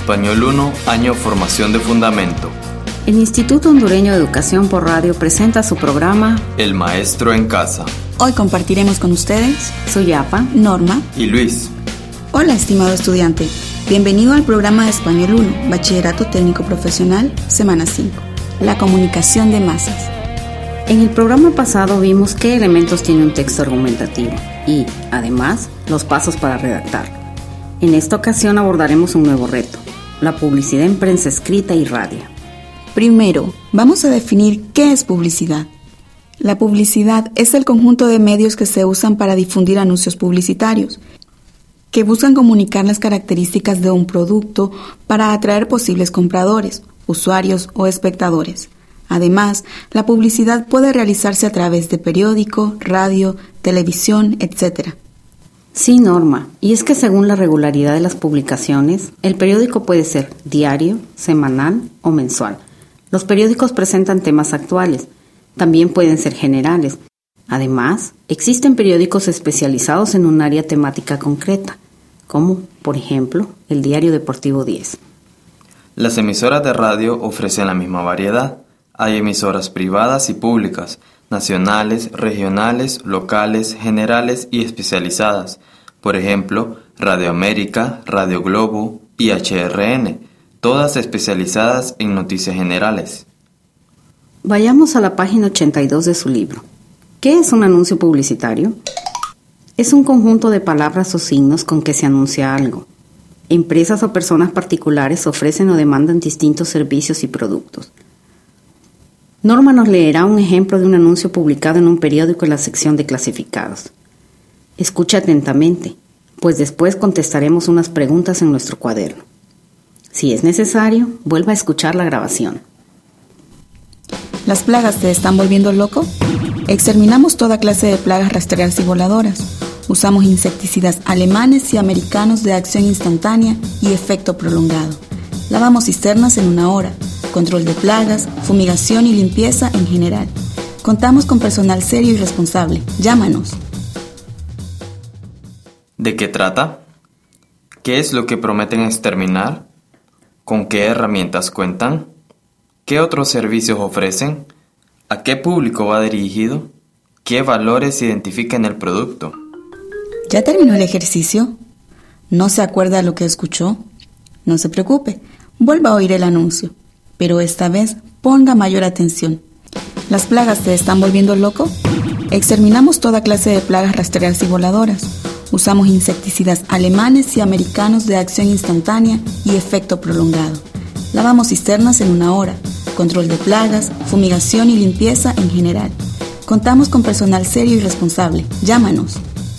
Español 1, año Formación de Fundamento. El Instituto Hondureño de Educación por Radio presenta su programa El Maestro en Casa. Hoy compartiremos con ustedes Suyapa, Norma y Luis. Hola, estimado estudiante. Bienvenido al programa de Español 1, Bachillerato Técnico Profesional, Semana 5. La comunicación de masas. En el programa pasado vimos qué elementos tiene un texto argumentativo y, además, los pasos para redactarlo. En esta ocasión abordaremos un nuevo reto, la publicidad en prensa escrita y radio. Primero, vamos a definir qué es publicidad. La publicidad es el conjunto de medios que se usan para difundir anuncios publicitarios, que buscan comunicar las características de un producto para atraer posibles compradores, usuarios o espectadores. Además, la publicidad puede realizarse a través de periódico, radio, televisión, etc. Sí, Norma, y es que según la regularidad de las publicaciones, el periódico puede ser diario, semanal o mensual. Los periódicos presentan temas actuales, también pueden ser generales. Además, existen periódicos especializados en un área temática concreta, como, por ejemplo, el Diario Deportivo 10. Las emisoras de radio ofrecen la misma variedad. Hay emisoras privadas y públicas, nacionales, regionales, locales, generales y especializadas. Por ejemplo, Radio América, Radio Globo y HRN, todas especializadas en noticias generales. Vayamos a la página 82 de su libro. ¿Qué es un anuncio publicitario? Es un conjunto de palabras o signos con que se anuncia algo. Empresas o personas particulares ofrecen o demandan distintos servicios y productos. Norma nos leerá un ejemplo de un anuncio publicado en un periódico en la sección de clasificados. Escucha atentamente, pues después contestaremos unas preguntas en nuestro cuaderno. Si es necesario, vuelva a escuchar la grabación. ¿Las plagas te están volviendo loco? Exterminamos toda clase de plagas rastreras y voladoras. Usamos insecticidas alemanes y americanos de acción instantánea y efecto prolongado. Lavamos cisternas en 1 hora. Control de plagas, fumigación y limpieza en general. Contamos con personal serio y responsable. Llámanos. ¿De qué trata? ¿Qué es lo que prometen exterminar? ¿Con qué herramientas cuentan? ¿Qué otros servicios ofrecen? ¿A qué público va dirigido? ¿Qué valores se identifican en el producto? ¿Ya terminó el ejercicio? ¿No se acuerda lo que escuchó? No se preocupe, vuelva a oír el anuncio. Pero esta vez ponga mayor atención. ¿Las plagas te están volviendo loco? Exterminamos toda clase de plagas rastreras y voladoras. Usamos insecticidas alemanes y americanos de acción instantánea y efecto prolongado. Lavamos cisternas en 1 hora. Control de plagas, fumigación y limpieza en general. Contamos con personal serio y responsable. Llámanos.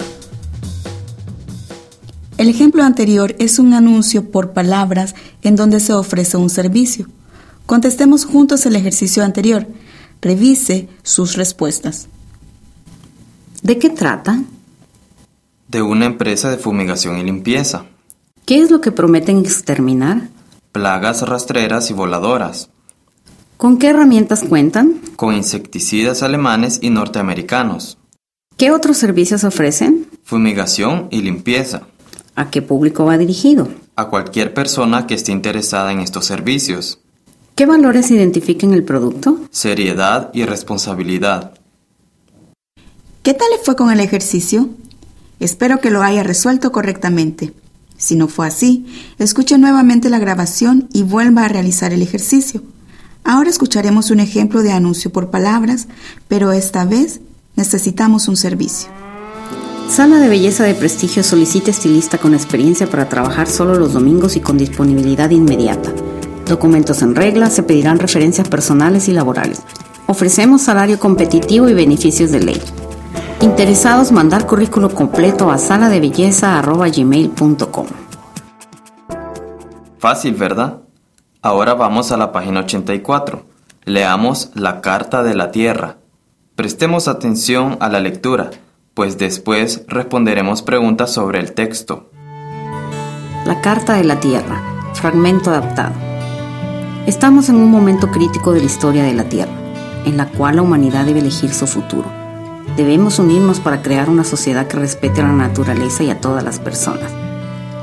El ejemplo anterior es un anuncio por palabras en donde se ofrece un servicio. Contestemos juntos el ejercicio anterior. Revise sus respuestas. ¿De qué trata? De una empresa de fumigación y limpieza. ¿Qué es lo que prometen exterminar? Plagas rastreras y voladoras. ¿Con qué herramientas cuentan? Con insecticidas alemanes y norteamericanos. ¿Qué otros servicios ofrecen? Fumigación y limpieza. ¿A qué público va dirigido? A cualquier persona que esté interesada en estos servicios. ¿Qué valores identifican el producto? Seriedad y responsabilidad. ¿Qué tal le fue con el ejercicio? Espero que lo haya resuelto correctamente. Si no fue así, escuche nuevamente la grabación y vuelva a realizar el ejercicio. Ahora escucharemos un ejemplo de anuncio por palabras, pero esta vez necesitamos un servicio. Sala de belleza de prestigio solicita estilista con experiencia para trabajar solo los domingos y con disponibilidad inmediata. Documentos en regla, se pedirán referencias personales y laborales. Ofrecemos salario competitivo y beneficios de ley. Interesados, mandar currículo completo a saladebelleza@gmail.com. Fácil, ¿verdad? Ahora vamos a la página 84. Leamos la Carta de la Tierra. Prestemos atención a la lectura, pues después responderemos preguntas sobre el texto. La Carta de la Tierra, fragmento adaptado. Estamos en un momento crítico de la historia de la Tierra, en la cual la humanidad debe elegir su futuro. Debemos unirnos para crear una sociedad que respete a la naturaleza y a todas las personas.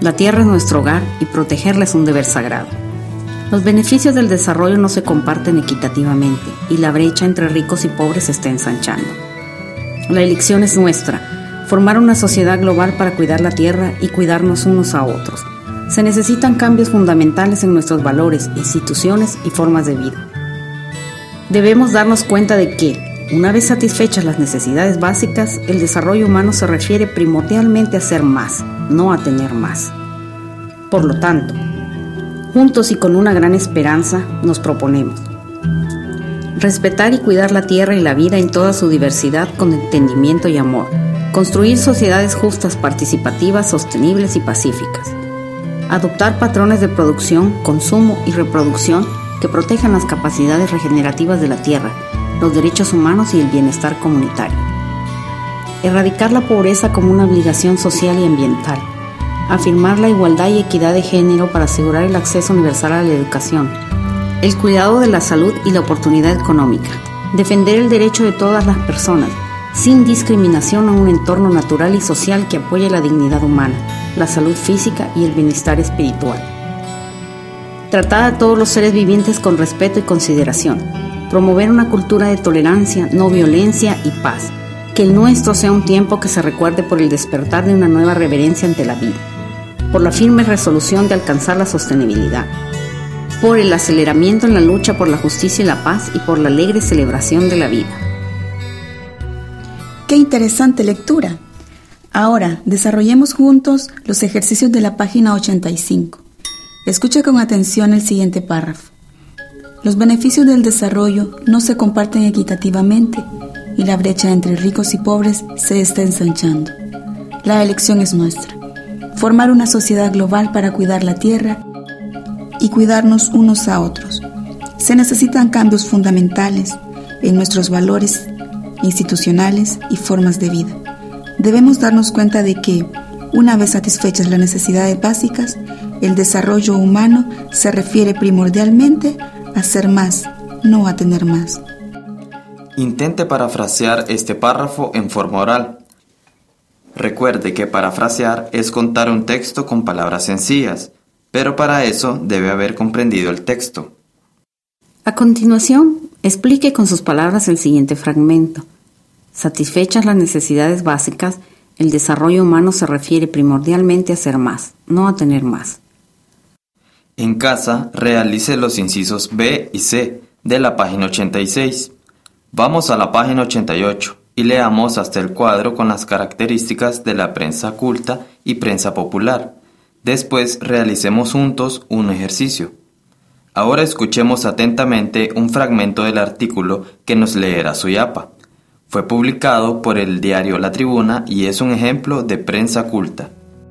La tierra es nuestro hogar y protegerla es un deber sagrado. Los beneficios del desarrollo no se comparten equitativamente y la brecha entre ricos y pobres se está ensanchando. La elección es nuestra, formar una sociedad global para cuidar la tierra y cuidarnos unos a otros. Se necesitan cambios fundamentales en nuestros valores, instituciones y formas de vida. Debemos darnos cuenta de que, una vez satisfechas las necesidades básicas, el desarrollo humano se refiere primordialmente a ser más, no a tener más. Por lo tanto, juntos y con una gran esperanza, nos proponemos respetar y cuidar la tierra y la vida en toda su diversidad con entendimiento y amor, construir sociedades justas, participativas, sostenibles y pacíficas, adoptar patrones de producción, consumo y reproducción que protejan las capacidades regenerativas de la tierra, los derechos humanos y el bienestar comunitario, erradicar la pobreza como una obligación social y ambiental, afirmar la igualdad y equidad de género para asegurar el acceso universal a la educación, el cuidado de la salud y la oportunidad económica, defender el derecho de todas las personas, sin discriminación a un entorno natural y social que apoye la dignidad humana, la salud física y el bienestar espiritual. Tratar a todos los seres vivientes con respeto y consideración, promover una cultura de tolerancia, no violencia y paz, que el nuestro sea un tiempo que se recuerde por el despertar de una nueva reverencia ante la vida, por la firme resolución de alcanzar la sostenibilidad, por el aceleramiento en la lucha por la justicia y la paz y por la alegre celebración de la vida. ¡Qué interesante lectura! Ahora, desarrollemos juntos los ejercicios de la página 85. Escucha con atención el siguiente párrafo. Los beneficios del desarrollo no se comparten equitativamente y la brecha entre ricos y pobres se está ensanchando. La elección es nuestra. Formar una sociedad global para cuidar la tierra y cuidarnos unos a otros. Se necesitan cambios fundamentales en nuestros valores institucionales y formas de vida. Debemos darnos cuenta de que, una vez satisfechas las necesidades básicas, el desarrollo humano se refiere primordialmente a ser más, no a tener más. Intente parafrasear este párrafo en forma oral. Recuerde que parafrasear es contar un texto con palabras sencillas, pero para eso debe haber comprendido el texto. A continuación, explique con sus palabras el siguiente fragmento. Satisfechas las necesidades básicas, el desarrollo humano se refiere primordialmente a ser más, no a tener más. En casa, realice los incisos B y C de la página 86. Vamos a la página 88 y leamos hasta el cuadro con las características de la prensa culta y prensa popular. Después realicemos juntos un ejercicio. Ahora escuchemos atentamente un fragmento del artículo que nos leerá Suyapa. Fue publicado por el diario La Tribuna y es un ejemplo de prensa culta.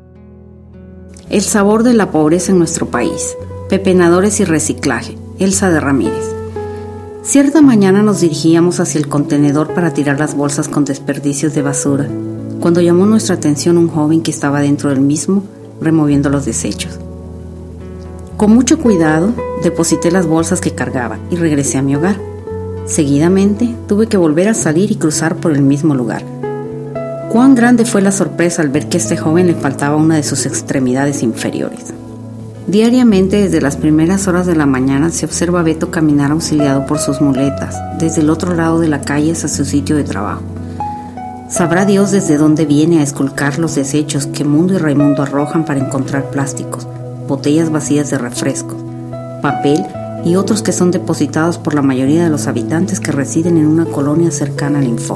El sabor de la pobreza en nuestro país. Pepenadores y reciclaje. Elsa de Ramírez. Cierta mañana nos dirigíamos hacia el contenedor para tirar las bolsas con desperdicios de basura, cuando llamó nuestra atención un joven que estaba dentro del mismo, removiendo los desechos. Con mucho cuidado, deposité las bolsas que cargaba y regresé a mi hogar. Seguidamente, tuve que volver a salir y cruzar por el mismo lugar. Cuán grande fue la sorpresa al ver que a este joven le faltaba una de sus extremidades inferiores. Diariamente, desde las primeras horas de la mañana, se observa a Beto caminar auxiliado por sus muletas, desde el otro lado de la calle hacia su sitio de trabajo. Sabrá Dios desde dónde viene a esculcar los desechos que Mundo y Raimundo arrojan para encontrar plásticos, botellas vacías de refrescos, papel y otros que son depositados por la mayoría de los habitantes que residen en una colonia cercana al Info.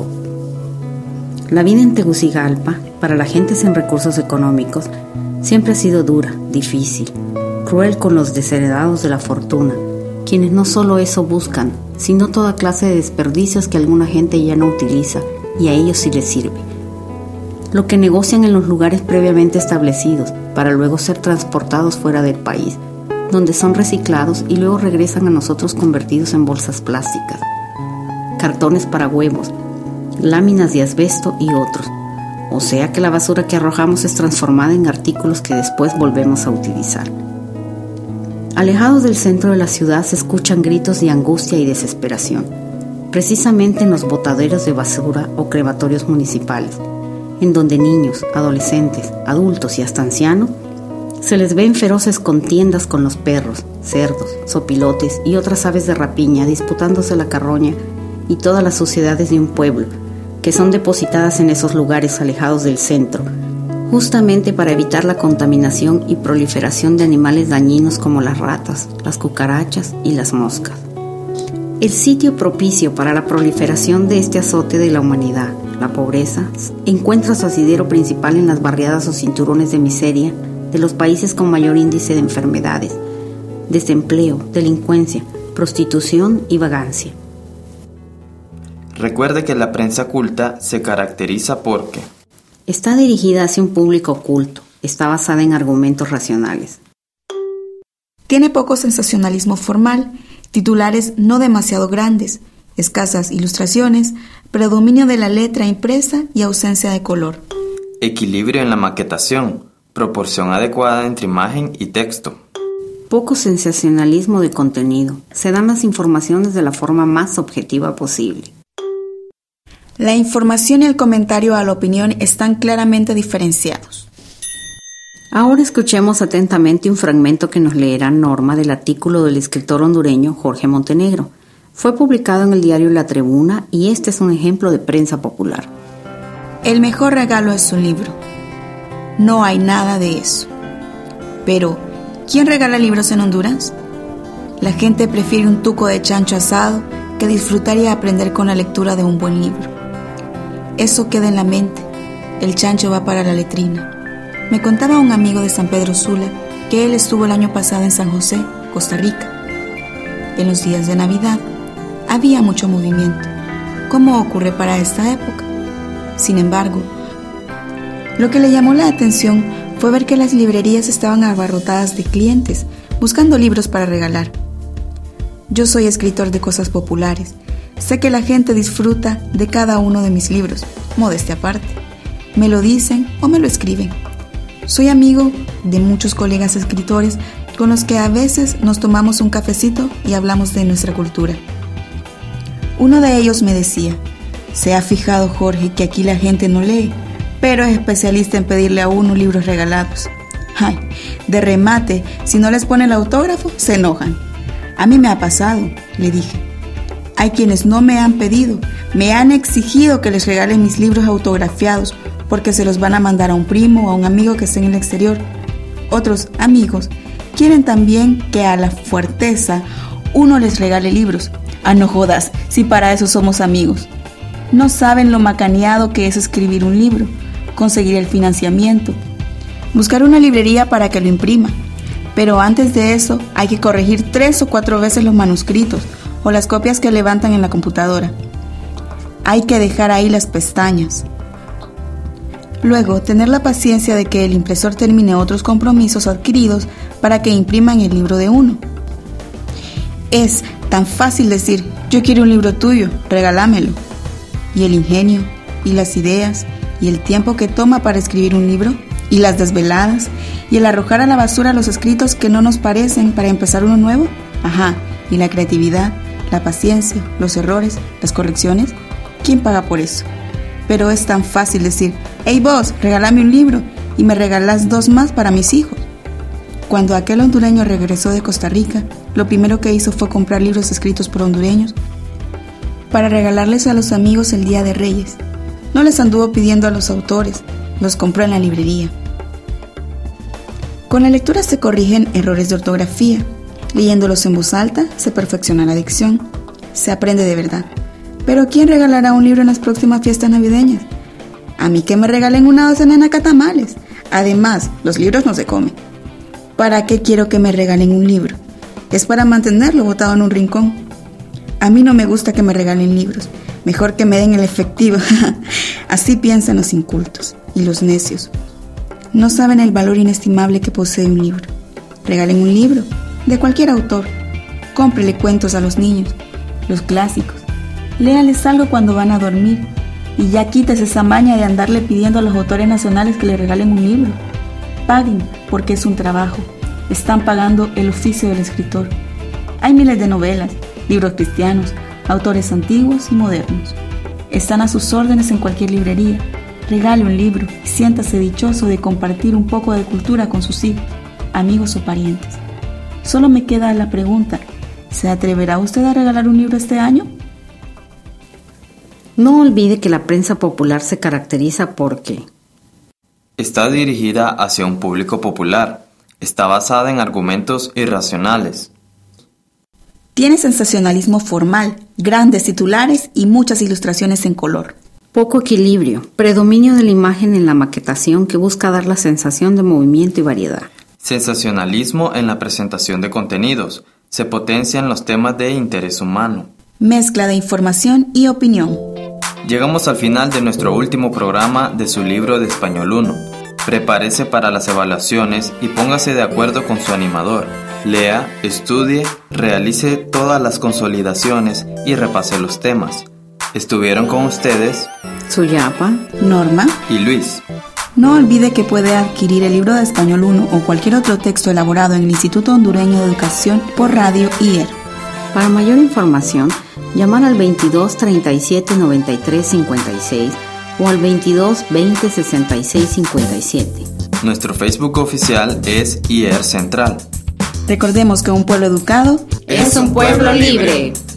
La vida en Tegucigalpa, para la gente sin recursos económicos, siempre ha sido dura, difícil, cruel con los desheredados de la fortuna, quienes no solo eso buscan, sino toda clase de desperdicios que alguna gente ya no utiliza y a ellos sí les sirve. Lo que negocian en los lugares previamente establecidos para luego ser transportados fuera del país, donde son reciclados y luego regresan a nosotros convertidos en bolsas plásticas, cartones para huevos, láminas de asbesto y otros. O sea que la basura que arrojamos es transformada en artículos que después volvemos a utilizar. Alejados del centro de la ciudad se escuchan gritos de angustia y desesperación, precisamente en los botaderos de basura o crematorios municipales, en donde niños, adolescentes, adultos y hasta ancianos Se les ven feroces contiendas con los perros, cerdos, zopilotes y otras aves de rapiña disputándose la carroña y todas las suciedades de un pueblo, que son depositadas en esos lugares alejados del centro, justamente para evitar la contaminación y proliferación de animales dañinos como las ratas, las cucarachas y las moscas. El sitio propicio para la proliferación de este azote de la humanidad, la pobreza, encuentra su asidero principal en las barriadas o cinturones de miseria de los países con mayor índice de enfermedades, desempleo, delincuencia, prostitución y vagancia. Recuerde que la prensa culta se caracteriza porque está dirigida hacia un público culto, está basada en argumentos racionales. Tiene poco sensacionalismo formal, titulares no demasiado grandes, escasas ilustraciones, predominio de la letra impresa y ausencia de color. equilibrio en la maquetación, proporción adecuada entre imagen y texto. Poco sensacionalismo de contenido. Se dan las informaciones de la forma más objetiva posible. La información y el comentario a la opinión están claramente diferenciados. Ahora escuchemos atentamente un fragmento que nos leerá Norma del artículo del escritor hondureño Jorge Montenegro. Fue publicado en el diario La Tribuna y este es un ejemplo de prensa popular. El mejor regalo es un libro. No hay nada de eso. Pero, ¿quién regala libros en Honduras? La gente prefiere un tuco de chancho asado que disfrutar y aprender con la lectura de un buen libro. Eso queda en la mente. El chancho va para la letrina. Me contaba un amigo de San Pedro Sula que él estuvo el año pasado en San José, Costa Rica. En los días de Navidad había mucho movimiento, como ocurre para esta época. Sin embargo, lo que le llamó la atención fue ver que las librerías estaban abarrotadas de clientes buscando libros para regalar. Yo soy escritor de cosas populares. Sé que la gente disfruta de cada uno de mis libros, modestia aparte. Me lo dicen o me lo escriben. Soy amigo de muchos colegas escritores con los que a veces nos tomamos un cafecito y hablamos de nuestra cultura. Uno de ellos me decía: ¿se ha fijado Jorge que aquí la gente no lee, pero es especialista en pedirle a uno libros regalados? Ay, de remate, si no les pone el autógrafo, se enojan. A mí me ha pasado, le dije. Hay quienes no me han pedido, me han exigido que les regale mis libros autografiados porque se los van a mandar a un primo o a un amigo que esté en el exterior. Otros amigos quieren también que a la fuerteza uno les regale libros. Ah, no jodas, si para eso somos amigos. No saben lo macaneado que es escribir un libro, conseguir el financiamiento, buscar una librería para que lo imprima. Pero antes de eso hay que corregir 3 o 4 veces los manuscritos o las copias que levantan en la computadora. Hay que dejar ahí las pestañas. Luego, tener la paciencia de que el impresor termine otros compromisos adquiridos para que impriman el libro de uno. Es tan fácil decir: yo quiero un libro tuyo, regálamelo. Y el ingenio, y las ideas, y el tiempo que toma para escribir un libro, y las desveladas, y el arrojar a la basura los escritos que no nos parecen para empezar uno nuevo. Ajá, y la creatividad, la paciencia, los errores, las correcciones. ¿Quién paga por eso? Pero es tan fácil decir: hey vos, regálame un libro, y me regalás 2 más para mis hijos. Cuando aquel hondureño regresó de Costa Rica, lo primero que hizo fue comprar libros escritos por hondureños para regalarles a los amigos el Día de Reyes. No les anduvo pidiendo a los autores, los compró en la librería. Con la lectura se corrigen errores de ortografía. Leyéndolos en voz alta se perfecciona la dicción. Se aprende de verdad. Pero ¿quién regalará un libro en las próximas fiestas navideñas? A mí que me regalen una docena de nacatamales. Además, los libros no se comen. ¿Para qué quiero que me regalen un libro? Es para mantenerlo botado en un rincón. A mí no me gusta que me regalen libros. Mejor que me den el efectivo. Así piensan los incultos y los necios. No saben el valor inestimable que posee un libro. Regalen un libro, de cualquier autor. Cómprele cuentos a los niños, los clásicos. Léales algo cuando van a dormir. Y ya quites esa maña de andarle pidiendo a los autores nacionales que le regalen un libro. Paguen, porque es un trabajo. Están pagando el oficio del escritor. Hay miles de novelas, libros cristianos, autores antiguos y modernos. Están a sus órdenes en cualquier librería. Regale un libro y siéntase dichoso de compartir un poco de cultura con sus hijos. amigos o parientes. Solo me queda la pregunta, ¿se atreverá usted a regalar un libro este año? No olvide que la prensa popular se caracteriza porque está dirigida hacia un público popular, está basada en argumentos irracionales, tiene sensacionalismo formal, grandes titulares y muchas ilustraciones en color. poco equilibrio, predominio de la imagen en la maquetación que busca dar la sensación de movimiento y variedad. sensacionalismo en la presentación de contenidos, se potencian los temas de interés humano. Mezcla de información y opinión. Llegamos al final de nuestro último programa de su libro de Español 1. Prepárese para las evaluaciones y póngase de acuerdo con su animador. Lea, estudie, realice todas las consolidaciones y repase los temas. Estuvieron con ustedes Suyapa, Norma. y Luis. No olvide que puede adquirir el libro de Español 1 o cualquier otro texto elaborado en el Instituto Hondureño de Educación por radio IER. Para mayor información, llamar al 22 37 93 56 o al 22 20 66 57. Nuestro Facebook oficial es IER Central. Recordemos que un pueblo educado Es un pueblo libre.